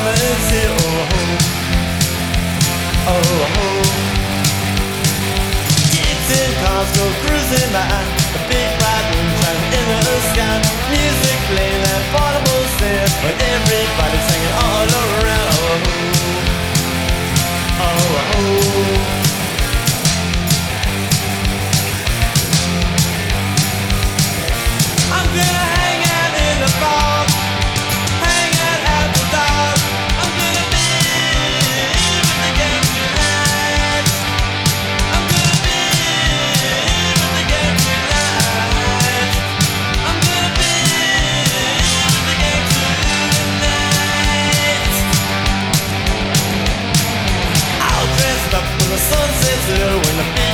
summer's here. Oh, oh, oh. Gibson cars go cruising by, the big bright moonshine in the sky. Music playing that portable sin, when everybody's singing all around. Oh, oh, oh. I'm gonna hang out in the fog, hang out after dark. I'm gonna be with the gang tonight. I'm gonna be with the gang tonight. I'm gonna be with the gang tonight. All dressed up when the sun sets low, when the